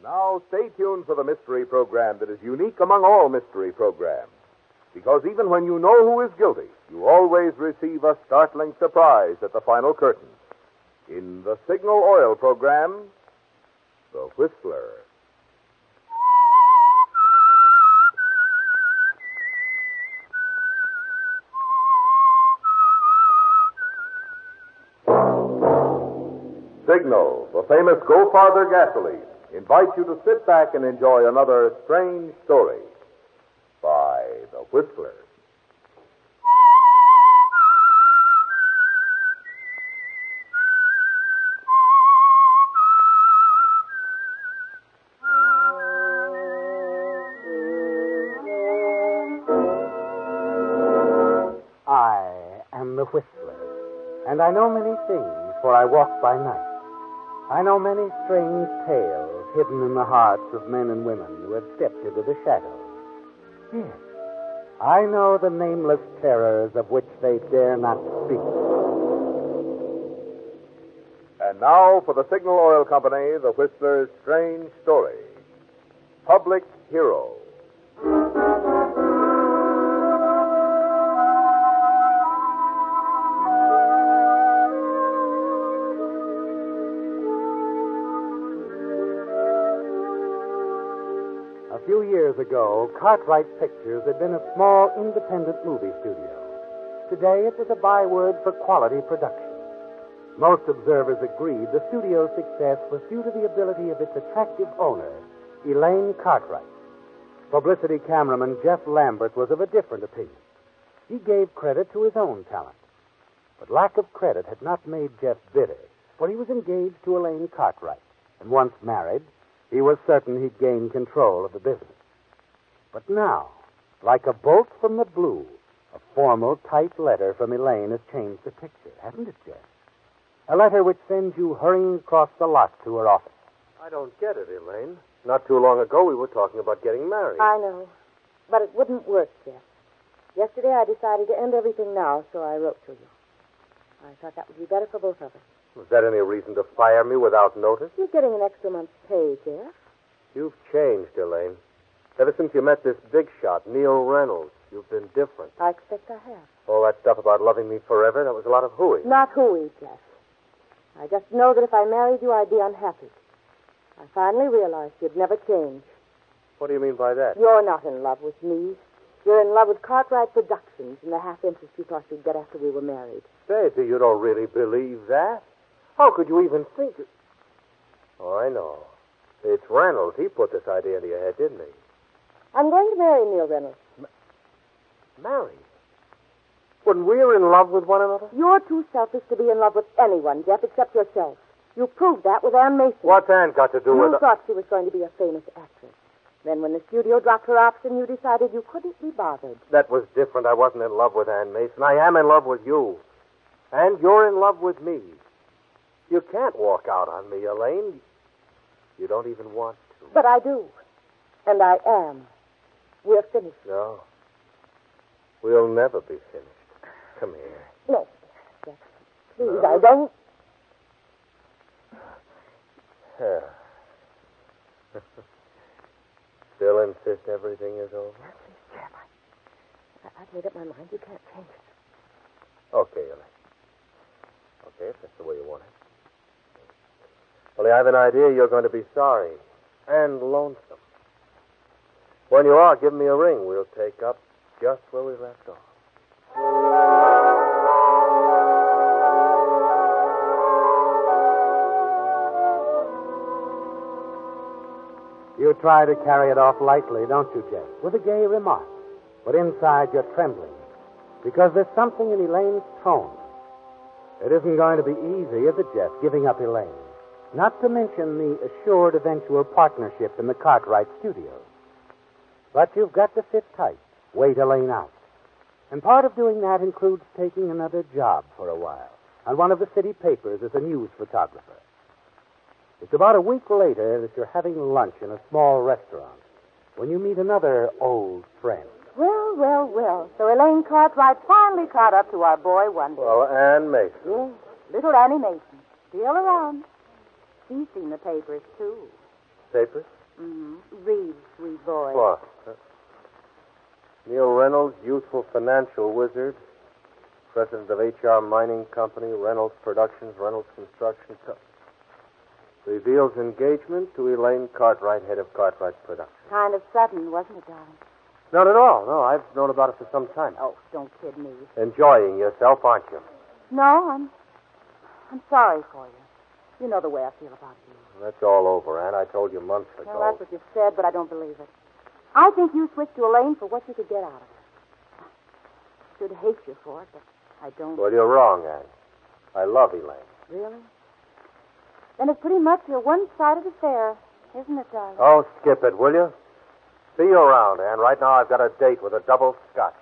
Now, stay tuned for the mystery program that is unique among all mystery programs. Because even when you know who is guilty, you always receive a startling surprise at the final curtain. In the Signal Oil program, The Whistler. Signal, the famous Go Farther gasoline, invites you to sit back and enjoy another strange story by The Whistler. I am the Whistler, and I know many things, for I walk by night. I know many strange tales hidden in the hearts of men and women who have stepped into the shadows. Yes, I know the nameless terrors of which they dare not speak. And now for the Signal Oil Company, The Whistler's strange story. Public Hero. A few years ago, Cartwright Pictures had been a small, independent movie studio. Today, it was a byword for quality production. Most observers agreed the studio's success was due to the ability of its attractive owner, Elaine Cartwright. Publicity cameraman Jeff Lambert was of a different opinion. He gave credit to his own talent. But lack of credit had not made Jeff bitter, for he was engaged to Elaine Cartwright, and once married, he was certain he'd gain control of the business. But now, like a bolt from the blue, a formal, tight letter from Elaine has changed the picture, hasn't it, Jeff? A letter which sends you hurrying across the lot to her office. I don't get it, Elaine. Not too long ago, we were talking about getting married. I know. But it wouldn't work, Jeff. Yesterday, I decided to end everything now, so I wrote to you. I thought that would be better for both of us. Was that any reason to fire me without notice? You're getting an extra month's pay, Jeff. You've changed, Elaine. Ever since you met this big shot, Neil Reynolds, you've been different. I expect I have. All that stuff about loving me forever, that was a lot of hooey. Not hooey, Jeff. I just know that if I married you, I'd be unhappy. I finally realized you'd never change. What do you mean by that? You're not in love with me. You're in love with Cartwright Productions and the half-interest you thought you'd get after we were married. Daisy, you don't really believe that? How could you even think it? Oh, I know. It's Reynolds. He put this idea into your head, didn't he? I'm going to marry Neil Reynolds. Marry? When we're in love with one another? You're too selfish to be in love with anyone, Jeff, except yourself. You proved that with Ann Mason. What's Ann got to do with You it? thought she was going to be a famous actress. Then when the studio dropped her option, you decided you couldn't be bothered. That was different. I wasn't in love with Ann Mason. I am in love with you. And you're in love with me. You can't walk out on me, Elaine. You don't even want to. But I do. And I am. We're finished. No. We'll never be finished. Come here. No, Jeff. Please, I don't. Still insist everything is over? Please, Jeff, I've made up my mind. You can't change it. Okay, Elaine. Okay, if that's the way you want it. Only I've an idea you're going to be sorry and lonesome. When you are, give me a ring. We'll take up just where we left off. You try to carry it off lightly, don't you, Jeff? With a gay remark. But inside you're trembling. Because there's something in Elaine's tone. It isn't going to be easy, is it, Jeff, giving up Elaine? Not to mention the assured eventual partnership in the Cartwright studios. But you've got to sit tight, wait Elaine out. And part of doing that includes taking another job for a while on one of the city papers as a news photographer. It's about a week later that you're having lunch in a small restaurant when you meet another old friend. Well, well, well. So Elaine Cartwright finally caught up to our boy one day. Well, Ann Mason. Yes, little Annie Mason. Still around. She's seen the papers, too. papers? Mm-hmm. Read, sweet boy. What? Neil Reynolds, youthful financial wizard, president of HR Mining Company, Reynolds Productions, Reynolds Construction Co. Reveals engagement to Elaine Cartwright, head of Cartwright Productions. Kind of sudden, wasn't it, darling? Not at all. No, I've known about it for some time. Oh, don't kid me. Enjoying yourself, aren't you? No, I'm sorry for you. You know the way I feel about you. That's all over, Ann. I told you months ago. Well, that's what you said, but I don't believe it. I think you switched to Elaine for what you could get out of her. I should hate you for it, but I don't. Well, you're wrong, Ann. I love Elaine. Really? Then it's pretty much a one-sided affair, isn't it, darling? Oh, skip it, will you? See you around, Ann. Right now I've got a date with a double scotch.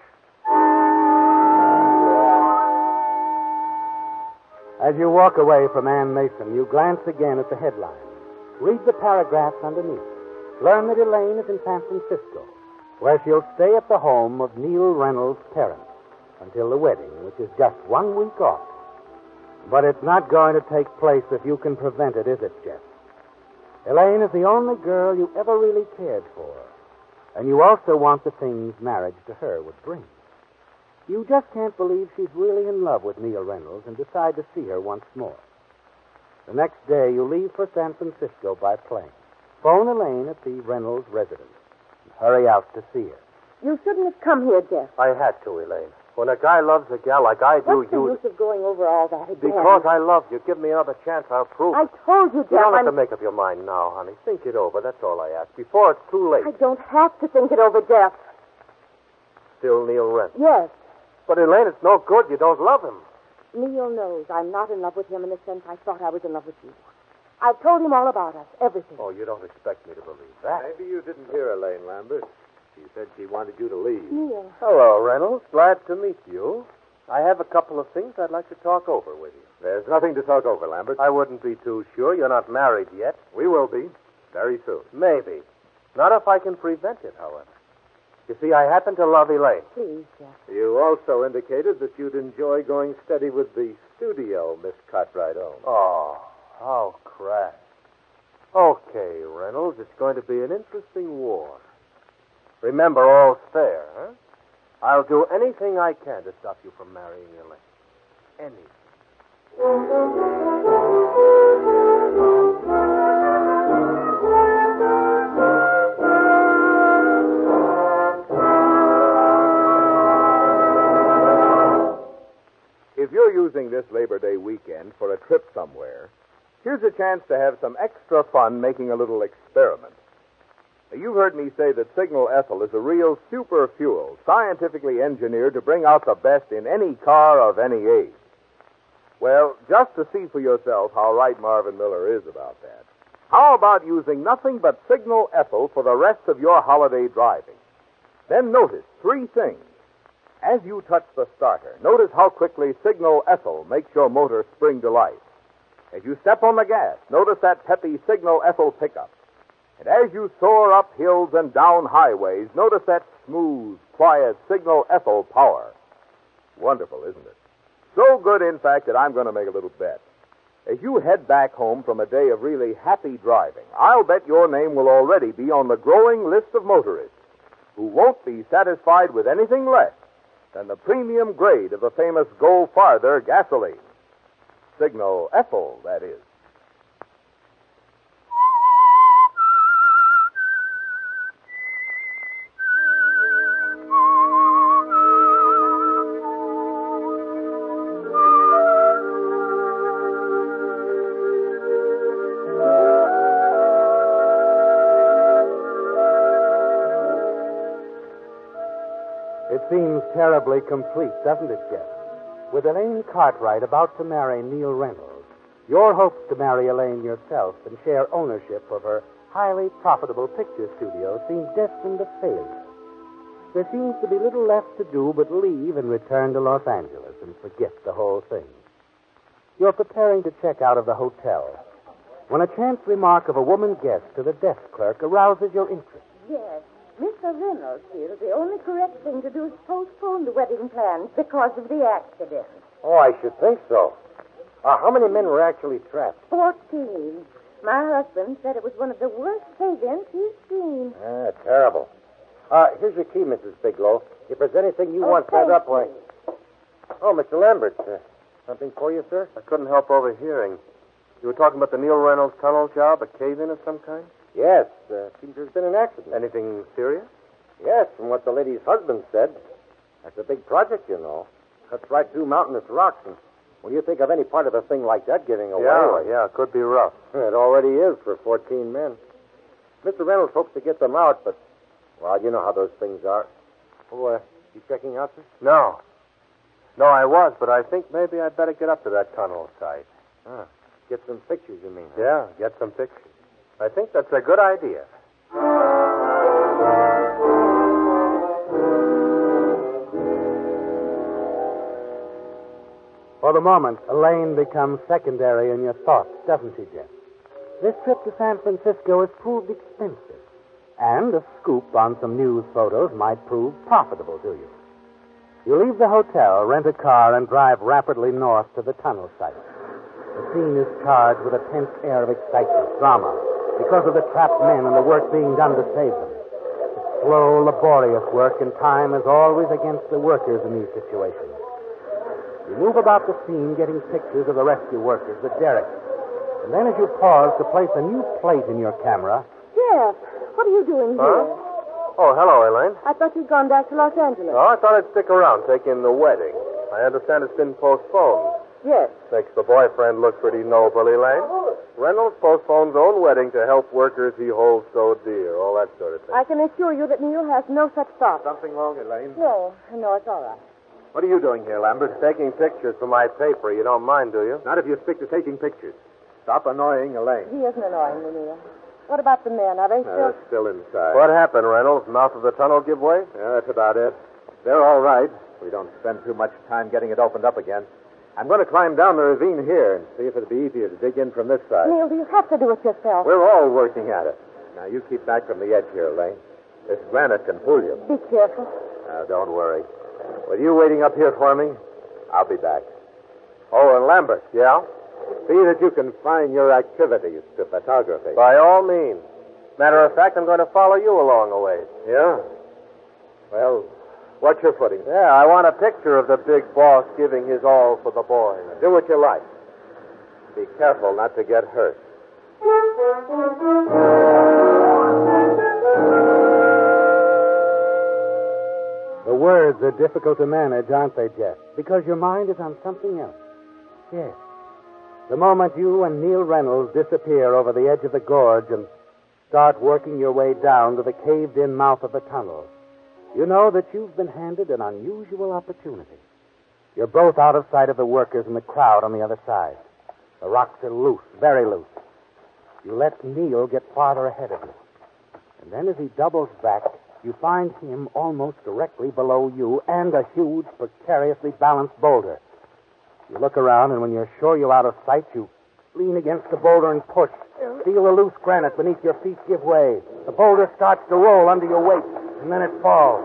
As you walk away from Ann Mason, you glance again at the headline. Read the paragraphs underneath. Learn that Elaine is in San Francisco, where she'll stay at the home of Neil Reynolds' parents until the wedding, which is just 1 week off. But it's not going to take place if you can prevent it, is it, Jeff? Elaine is the only girl you ever really cared for, and you also want the things marriage to her would bring. You just can't believe she's really in love with Neil Reynolds and decide to see her once more. The next day, you leave for San Francisco by plane. Phone Elaine at the Reynolds residence and hurry out to see her. You shouldn't have come here, Jeff. I had to, Elaine. When a guy loves a gal like I do, What's the use of going over all that again? Because I love you. Give me another chance, I'll prove I it. told you, Jeff. You don't have to make up your mind now, honey. Think it over. That's all I ask. Before it's too late. I don't have to think it over, Jeff. Still Neil Reynolds. Yes. But, Elaine, it's no good. You don't love him. Neil knows I'm not in love with him in the sense I thought I was in love with you. I've told him all about us, everything. Oh, you don't expect me to believe that. Maybe you didn't hear Elaine Lambert. She said she wanted you to leave. Neil. Hello, Reynolds. Glad to meet you. I have a couple of things I'd like to talk over with you. There's nothing to talk over, Lambert. I wouldn't be too sure. You're not married yet. We will be. Very soon. Maybe. Not if I can prevent it, however. You see, I happen to love Elaine. Please, Jeff. You also indicated that you'd enjoy going steady with the studio Miss Cartwright owns. Oh, how crass. Okay, Reynolds, it's going to be an interesting war. Remember, all's fair, huh? I'll do anything I can to stop you from marrying Elaine. Anything. If you're using this Labor Day weekend for a trip somewhere, here's a chance to have some extra fun making a little experiment. You've heard me say that Signal Ethyl is a real super fuel, scientifically engineered to bring out the best in any car of any age. Well, just to see for yourself how right Marvin Miller is about that, how about using nothing but Signal Ethyl for the rest of your holiday driving? Then notice 3 things. As you touch the starter, notice how quickly Signal Ethyl makes your motor spring to life. As you step on the gas, notice that peppy Signal Ethyl pickup. And as you soar up hills and down highways, notice that smooth, quiet Signal Ethyl power. Wonderful, isn't it? So good, in fact, that I'm going to make a little bet. As you head back home from a day of really happy driving, I'll bet your name will already be on the growing list of motorists who won't be satisfied with anything less than the premium grade of the famous Go Farther gasoline. Signal Ethyl, that is. It seems terribly complete, doesn't it, Jeff? With Elaine Cartwright about to marry Neil Reynolds, your hopes to marry Elaine yourself and share ownership of her highly profitable picture studio seem destined to failure. There seems to be little left to do but leave and return to Los Angeles and forget the whole thing. You're preparing to check out of the hotel when a chance remark of a woman guest to the desk clerk arouses your interest. Yes. Mr. Reynolds feels the only correct thing to do is postpone the wedding plans because of the accident. Oh, I should think so. How many men were actually trapped? 14. My husband said it was one of the worst cave-ins he's seen. Terrible. Here's your key, Mrs. Bigelow. If there's anything you want set up, why... Oh, Mr. Lambert. Something for you, sir? I couldn't help overhearing. You were talking about the Neil Reynolds tunnel job, a cave-in of some kind? Yes. Seems there's been an accident. Anything serious? Yes, from what the lady's husband said. That's a big project, you know. Cuts right through mountainous rocks. And when you think of any part of a thing like that giving away... Yeah, it could be rough. It already is for 14 men. Mr. Reynolds hopes to get them out, but, well, you know how those things are. Oh, you checking out, sir? No, I was, but I think maybe I'd better get up to that tunnel site. Get some pictures, you mean? Huh? Yeah, get some pictures. I think that's a good idea. For the moment, Elaine becomes secondary in your thoughts, doesn't she, Jeff? This trip to San Francisco has proved expensive, and a scoop on some news photos might prove profitable to you. You leave the hotel, rent a car, and drive rapidly north to the tunnel site. The scene is charged with a tense air of excitement, drama, because of the trapped men and the work being done to save them. It's slow, laborious work, and time is always against the workers in these situations. You move about the scene, getting pictures of the rescue workers, the derricks. And then as you pause to place a new plate in your camera... Jeff, what are you doing here? Oh, hello, Elaine. I thought you'd gone back to Los Angeles. Oh, I thought I'd stick around, take in the wedding. I understand it's been postponed. Yes. Makes the boyfriend look pretty noble, Elaine. Reynolds postpones own wedding to help workers he holds so dear, all that sort of thing. I can assure you that Neil has no such thought. Something wrong, Elaine? No, it's all right. What are you doing here, Lambert? Taking pictures for my paper. You don't mind, do you? Not if you stick to taking pictures. Stop annoying Elaine. He isn't annoying me, Neil. What about the men? Are they still... They're still inside. What happened, Reynolds? Mouth of the tunnel give way? Yeah, that's about it. They're all right. We don't spend too much time getting it opened up again. I'm going to climb down the ravine here and see if it'll be easier to dig in from this side. Neil, do you have to do it yourself? We're all working at it. Now, you keep back from the edge here, Elaine. This granite can pull you. Be careful. Don't worry. With you waiting up here for me, I'll be back. Oh, and Lambert. Yeah? See that you confine your activities to photography. By all means. Matter of fact, I'm going to follow you along a ways. Yeah? Well, what's your footing? Yeah, I want a picture of the big boss giving his all for the boy. Do what you like. Be careful not to get hurt. The words are difficult to manage, aren't they, Jeff? Because your mind is on something else. Yes. The moment you and Neil Reynolds disappear over the edge of the gorge and start working your way down to the caved-in mouth of the tunnel, you know that you've been handed an unusual opportunity. You're both out of sight of the workers and the crowd on the other side. The rocks are loose, very loose. You let Neil get farther ahead of you. And then as he doubles back, you find him almost directly below you and a huge, precariously balanced boulder. You look around, and when you're sure you're out of sight, you lean against the boulder and push. Feel the loose granite beneath your feet give way. The boulder starts to roll under your weight, and then it falls.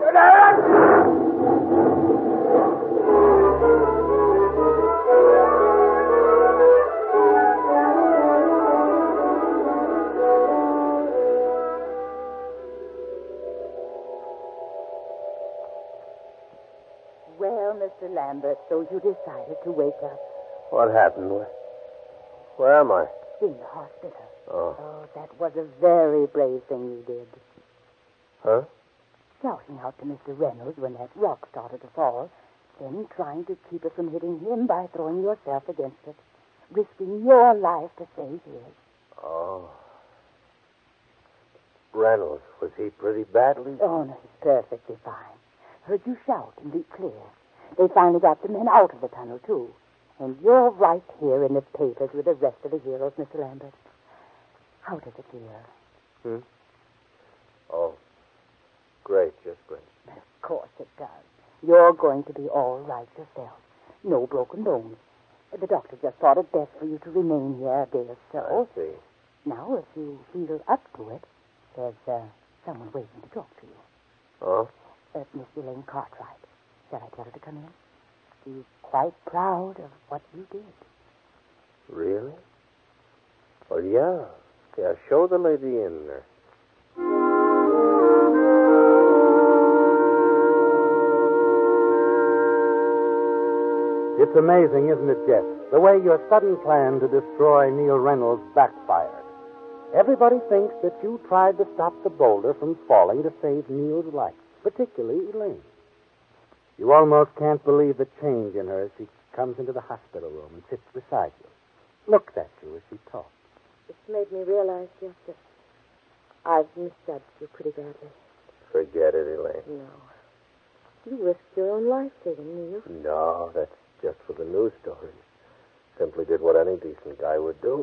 Well, Mr. Lambert, so you decided to wake up What happened? Where am I? in the hospital. Oh. Oh, that was a very brave thing you did. Huh? Shouting out to Mr. Reynolds when that rock started to fall, then trying to keep it from hitting him by throwing yourself against it, risking your life to save his. Oh. Reynolds, was he pretty badly? Oh, no, he's perfectly fine. Heard you shout and be clear. They finally got the men out of the tunnel, too. And you're right here in the papers with the rest of the heroes, Mr. Lambert. How does it feel? Oh. Great, just great. Of course it does. You're going to be all right yourself. No broken bones. The doctor just thought it best for you to remain here a day or so. I see. Now, if you feel up to it, there's someone waiting to talk to you. Oh? Miss Elaine Cartwright. Shall I tell her to come in? She's quite proud of what you did. Really? Well, yeah. Yeah, show the lady in there. It's amazing, isn't it, Jeff? The way your sudden plan to destroy Neil Reynolds backfired. Everybody thinks that you tried to stop the boulder from falling to save Neil's life, particularly Elaine. You almost can't believe the change in her as she comes into the hospital room and sits beside you. Looks at you as she talks. It's made me realize, Jeff, that I've misjudged you pretty badly. Forget it, Elaine. No. You risked your own life saving Neil. No, that's just for the news stories. Simply did what any decent guy would do.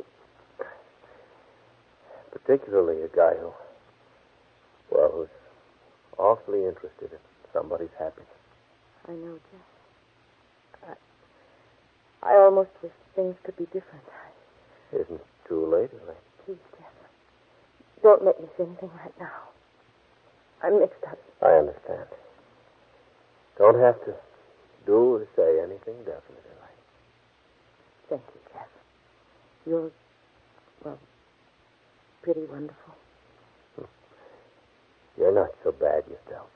Particularly a guy who's awfully interested in somebody's happiness. I know, Jeff. I almost wish things could be different. Isn't it too late, Elaine? Please, Jeff. Don't make me say anything right now. I'm mixed up. I understand. Don't have to do or say anything definite, Elaine. Thank you, Jeff. You're, pretty wonderful. You're not so bad yourself.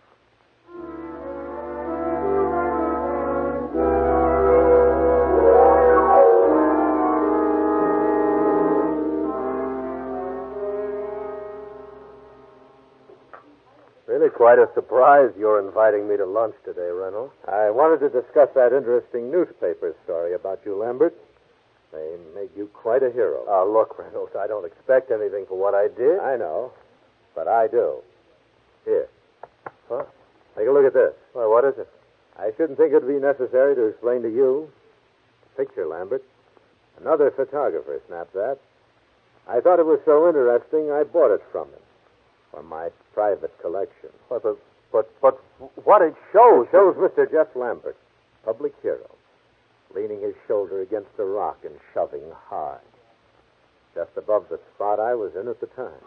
Really quite a surprise you're inviting me to lunch today, Reynolds. I wanted to discuss that interesting newspaper story about you, Lambert. They made you quite a hero. Look, Reynolds, I don't expect anything for what I did. I know, but I do. Here. Huh? Take a look at this. Why, what is it? I shouldn't think it would be necessary to explain to you. Picture, Lambert. Another photographer snapped that. I thought it was so interesting, I bought it from him. For my private collection. But what it shows... It shows Mr. Jeff Lambert, public hero, leaning his shoulder against a rock and shoving hard. Just above the spot I was in at the time.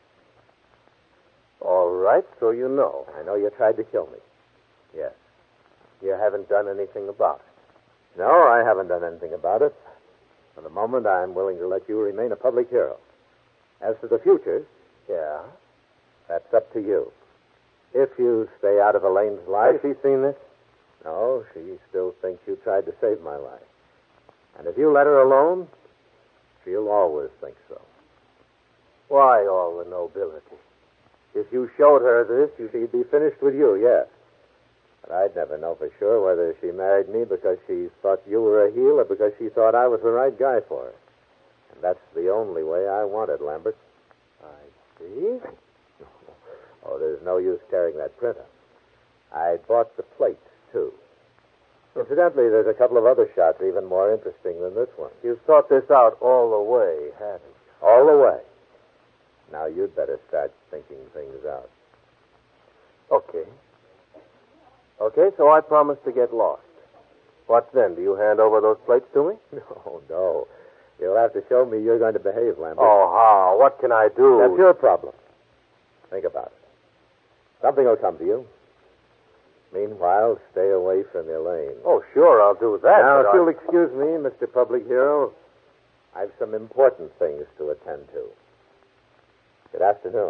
All right, so you know. I know you tried to kill me. Yes. You haven't done anything about it. No, I haven't done anything about it. For the moment, I'm willing to let you remain a public hero. As to the future... Yeah? That's up to you. If you stay out of Elaine's life... Has she seen this? No, she still thinks you tried to save my life. And if you let her alone, she'll always think so. Why all the nobility? If you showed her this, she'd be finished with you, yes. But I'd never know for sure whether she married me because she thought you were a heel or because she thought I was the right guy for her. And that's the only way I want it, Lambert. I see. Oh, there's no use tearing that print up. I bought the plates, too. Incidentally, there's a couple of other shots even more interesting than this one. You've thought this out all the way, haven't you? All the way. Now, you'd better start thinking things out. Okay. Okay, so I promise to get lost. What then? Do you hand over those plates to me? No. You'll have to show me you're going to behave, Lambert. Oh, how? What can I do? That's your problem. Think about it. Something will come to you. Meanwhile, stay away from Elaine. Oh, sure, I'll do that. Now, but if you'll excuse me, Mr. Public Hero, I've some important things to attend to. Good afternoon.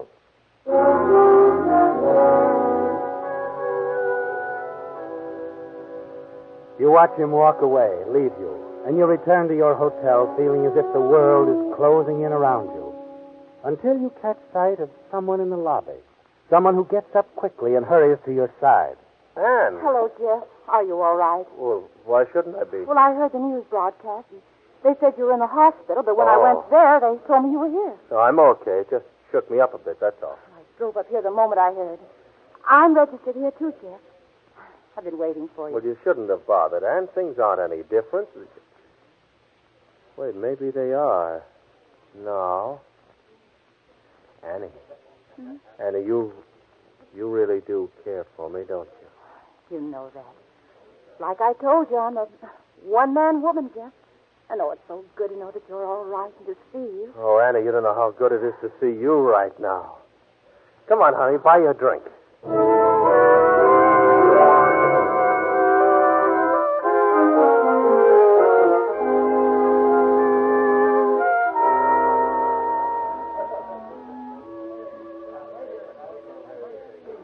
You watch him walk away, leave you, and you return to your hotel feeling as if the world is closing in around you. Until you catch sight of someone in the lobby. Someone who gets up quickly and hurries to your side. Anne. Hello, Jeff. Are you all right? Well, why shouldn't I be? Well, I heard the news broadcast. They said you were in the hospital, but when I went there, they told me you were here. No, I'm okay. It just shook me up a bit, that's all. I drove up here the moment I heard. I'm registered here, too, Jeff. I've been waiting for you. Well, you shouldn't have bothered, Anne. Things aren't any different. Wait, maybe they are. No. Annie. Hmm? Annie, you really do care for me, don't you? You know that. Like I told you, I'm a one-man woman, Jeff. I know it's so good to know that you're all right and to see you. Oh, Annie, you don't know how good it is to see you right now. Come on, honey, buy you a drink.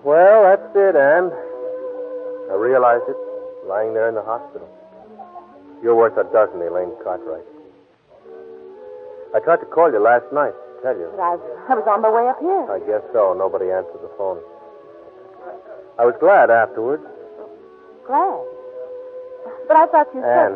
Well, that's it, Anne. I realized it, lying there in the hospital. You're worth a dozen, Elaine Cartwright. I tried to call you last night to tell you. But I was on my way up here. I guess so. Nobody answered the phone. I was glad afterwards. Glad. But I thought you said...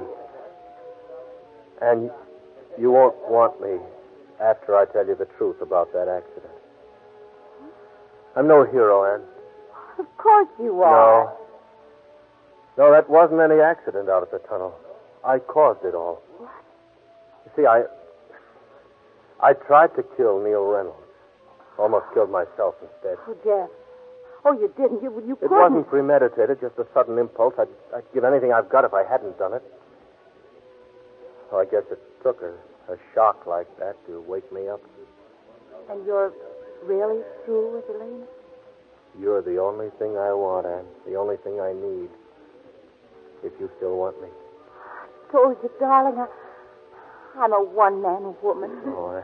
And you won't want me after I tell you the truth about that accident. I'm no hero, Anne. Of course you are. No, that wasn't any accident out at the tunnel. I caused it all. What? You see, I tried to kill Neil Reynolds. Almost killed myself instead. Oh, Jeff. Oh, you didn't. You It couldn't. wasn't premeditated, just a sudden impulse. I'd give anything I've got if I hadn't done it. Oh, I guess it took a shock like that to wake me up. And you're really through with Elaine? You're the only thing I want, Anne. The only thing I need. If you still want me. I told you, darling, I'm a one-man woman. Oh,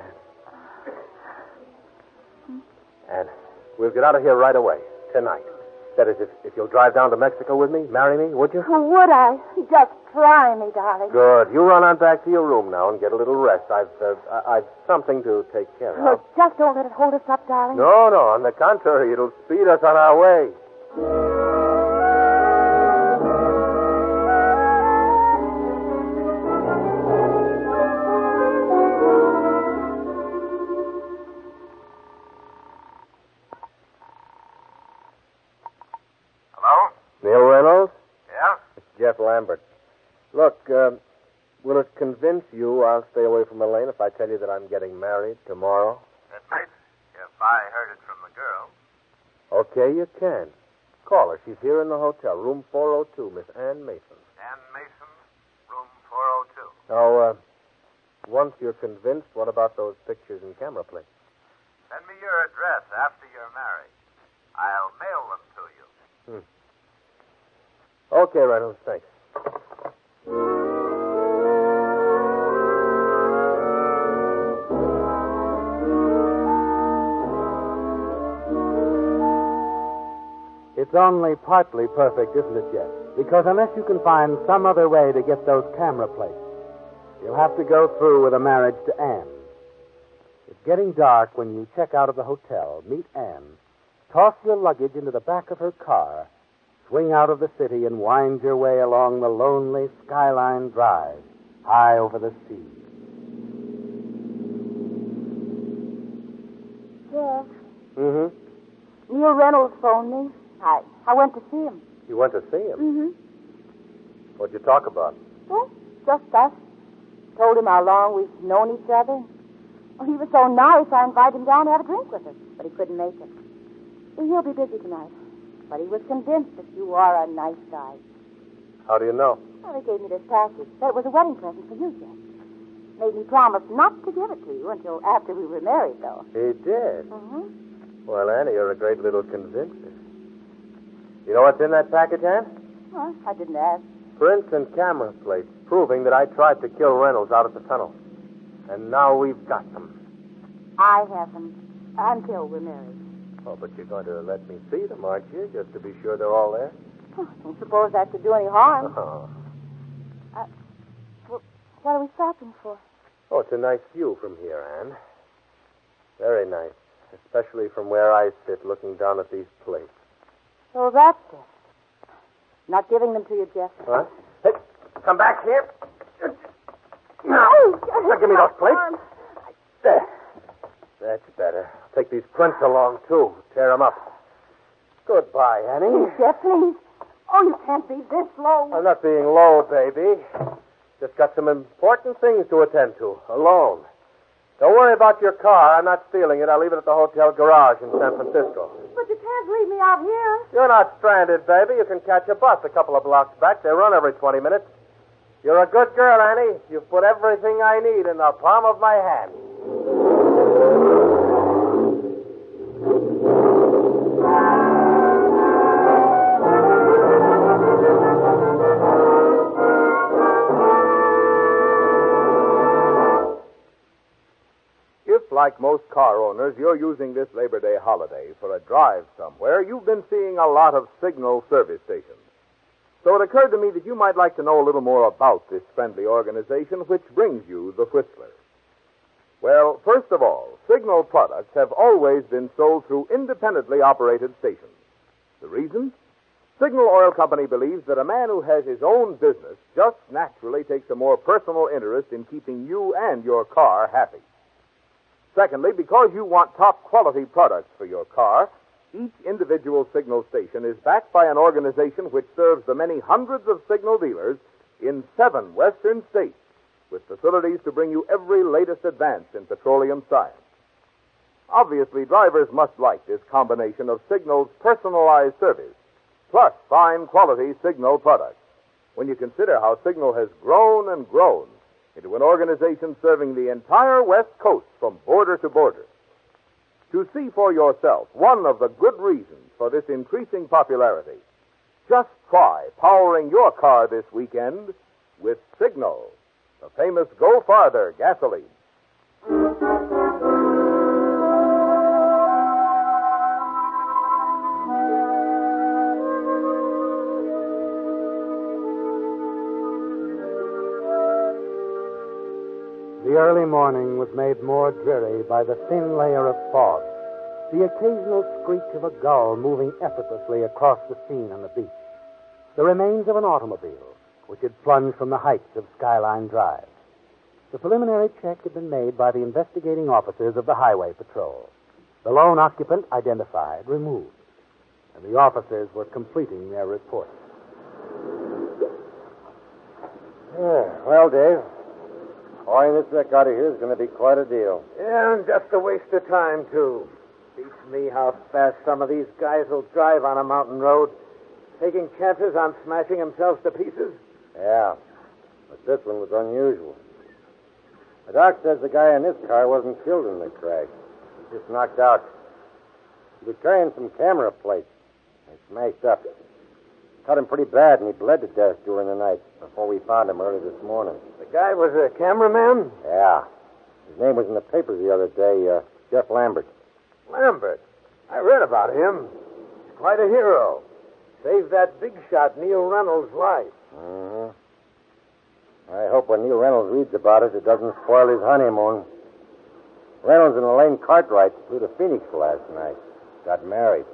Anne, we'll get out of here right away. Tonight. That is, if you'll drive down to Mexico with me, marry me, would you? Would I? Just try me, darling. Good. You run on back to your room now and get a little rest. I've something to take care of. Oh, just don't let it hold us up, darling. No. On the contrary, it'll speed us on our way. Neil Reynolds? Yeah? It's Jeff Lambert. Look, will it convince you I'll stay away from Elaine if I tell you that I'm getting married tomorrow? It might, if I heard it from the girl. Okay, you can. Call her. She's here in the hotel, room 402, Miss Ann Mason. Ann Mason, room 402. Now, once you're convinced, what about those pictures and camera plates? Send me your address after you're married. I'll mail them to you. Okay, Reynolds, thanks. It's only partly perfect, isn't it, Jeff? Because unless you can find some other way to get those camera plates, you'll have to go through with a marriage to Anne. It's getting dark when you check out of the hotel, meet Anne, toss your luggage into the back of her car, swing out of the city, and wind your way along the lonely Skyline Drive, high over the sea. Jeff, Mm-hmm. Neil Reynolds phoned me. I went to see him. You went to see him? Mm-hmm. What'd you talk about? Well, just us. Told him how long we've known each other. Oh, he was so nice, I invited him down to have a drink with us, but he couldn't make it. He'll be busy tonight. But he was convinced that you are a nice guy. How do you know? Well, they gave me this package. Said it was a wedding present for you, Jeff. Made me promise not to give it to you until after we were married, though. He did? Mm-hmm. Well, Annie, you're a great little convincer. You know what's in that package, Ann? Well, I didn't ask. Prints and camera plates proving that I tried to kill Reynolds out at the tunnel. And now we've got them. I have them until we're married. Oh, but you're going to let me see them, aren't you? Just to be sure they're all there? Oh, I don't suppose that could do any harm. Oh. What are we stopping for? Oh, it's a nice view from here, Anne. Very nice. Especially from where I sit looking down at these plates. So that's it. Not giving them to you, Jeff. What? Hey, come back here. Now, give me those plates. There. That's better. Take these prints along, too. Tear them up. Goodbye, Annie. Jeff, please. Oh, you can't be this low. I'm not being low, baby. Just got some important things to attend to. Alone. Don't worry about your car. I'm not stealing it. I'll leave it at the hotel garage in San Francisco. But you can't leave me out here. You're not stranded, baby. You can catch a bus a couple of blocks back. They run every 20 minutes. You're a good girl, Annie. You've put everything I need in the palm of my hand. like most car owners, you're using this Labor Day holiday for a drive somewhere, you've been seeing a lot of Signal service stations. So it occurred to me that you might like to know a little more about this friendly organization which brings you the Whistler. Well, first of all, Signal products have always been sold through independently operated stations. The reason? Signal Oil Company believes that a man who has his own business just naturally takes a more personal interest in keeping you and your car happy. Secondly, because you want top quality products for your car, each individual Signal station is backed by an organization which serves the many hundreds of Signal dealers in 7 western states, with facilities to bring you every latest advance in petroleum science. Obviously, drivers must like this combination of Signal's personalized service, plus fine quality Signal products. When you consider how Signal has grown and grown into an organization serving the entire West Coast from border to border. To see for yourself one of the good reasons for this increasing popularity, just try powering your car this weekend with Signal, the famous Go Farther gasoline. The early morning was made more dreary by the thin layer of fog, the occasional screech of a gull moving effortlessly across the scene on the beach, the remains of an automobile which had plunged from the heights of Skyline Drive. The preliminary check had been made by the investigating officers of the Highway Patrol. The lone occupant identified, removed, and the officers were completing their report. Well, Dave, hauling this wreck out of here is going to be quite a deal. Yeah, and just a waste of time, too. Beats me how fast some of these guys will drive on a mountain road, taking chances on smashing themselves to pieces. Yeah, but this one was unusual. The doc says the guy in this car wasn't killed in the crash. He just knocked out. He was carrying some camera plates. They smashed up. Cut him pretty bad, and he bled to death during the night before we found him early this morning. The guy was a cameraman? Yeah. His name was in the papers the other day, Jeff Lambert. Lambert? I read about him. He's quite a hero. Saved that big shot Neil Reynolds' life. Mm-hmm. I hope when Neil Reynolds reads about it, it doesn't spoil his honeymoon. Reynolds and Elaine Cartwright flew to Phoenix last night. Got married.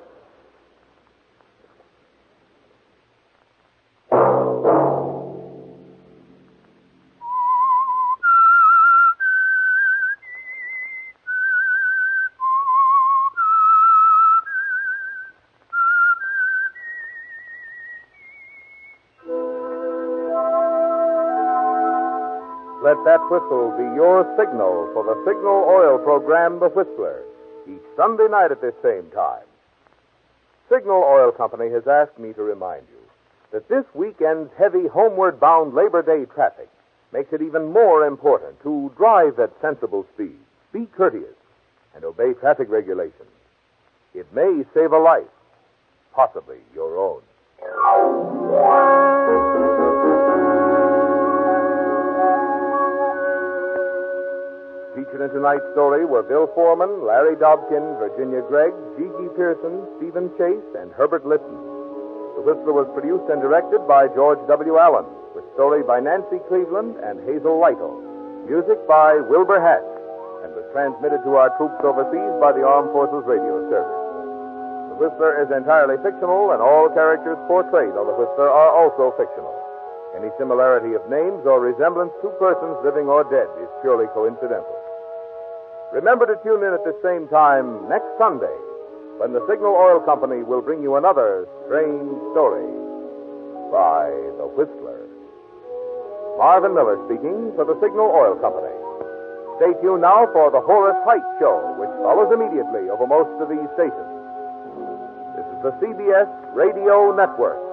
Let that whistle be your signal for the Signal Oil program, The Whistler, each Sunday night at this same time. Signal Oil Company has asked me to remind you that this weekend's heavy homeward-bound Labor Day traffic makes it even more important to drive at sensible speed, be courteous, and obey traffic regulations. It may save a life, possibly your own. Featured in tonight's story were Bill Foreman, Larry Dobkin, Virginia Gregg, Gigi Pearson, Stephen Chase, and Herbert Litton. The Whistler was produced and directed by George W. Allen, with story by Nancy Cleveland and Hazel Lytle. Music by Wilbur Hatch, and was transmitted to our troops overseas by the Armed Forces Radio Service. The Whistler is entirely fictional, and all characters portrayed on The Whistler are also fictional. Any similarity of names or resemblance to persons living or dead is purely coincidental. Remember to tune in at the same time next Sunday, when the Signal Oil Company will bring you another strange story by The Whistler. Marvin Miller speaking for the Signal Oil Company. Stay tuned now for the Horace Heights Show, which follows immediately over most of these stations. This is the CBS Radio Network.